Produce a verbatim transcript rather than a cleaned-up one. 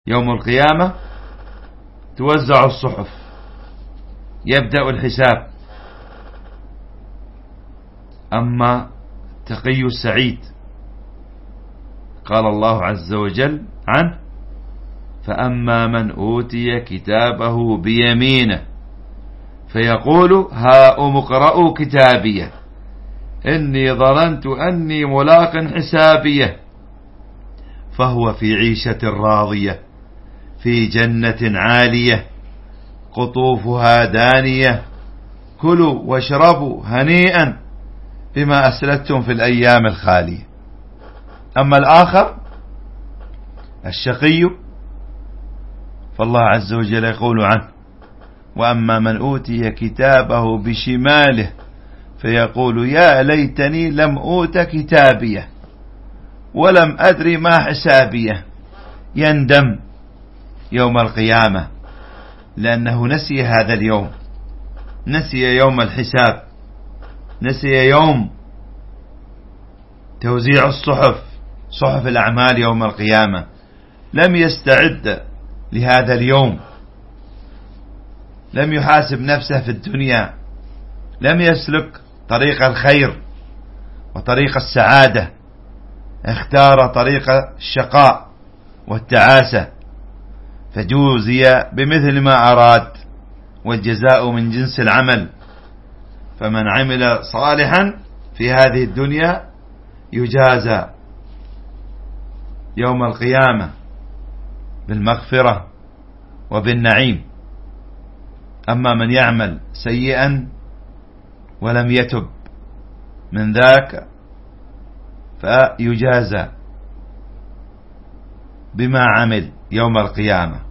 يوم القيامة توزع الصحف، يبدأ الحساب. أما تقي السعيد قال الله عز وجل عنه: فأما من أوتي كتابه بيمينه فيقول هاؤم اقرءوا كتابيه إني ظننت أني ملاق حسابيه فهو في عيشة راضية في جنة عالية قطوفها دانية كلوا واشربوا هنيئا بما أسلفتم في الأيام الخالية. أما الآخر الشقي فالله عز وجل يقول عنه: وأما من أوتي كتابه بشماله فيقول يا ليتني لم أوت كتابيه ولم أدري ما حسابيه. يندم يوم القيامة لأنه نسي هذا اليوم، نسي يوم الحساب، نسي يوم توزيع الصحف، صحف الأعمال يوم القيامة. لم يستعد لهذا اليوم، لم يحاسب نفسه في الدنيا، لم يسلك طريق الخير وطريق السعادة، اختار طريق الشقاء والتعاسة، فجوزي بمثل ما أراد، والجزاء من جنس العمل. فمن عمل صالحا في هذه الدنيا يجازى يوم القيامة بالمغفرة وبالنعيم. أما من يعمل سيئا ولم يتب من ذاك فيجازى بما عمل يوم القيامة.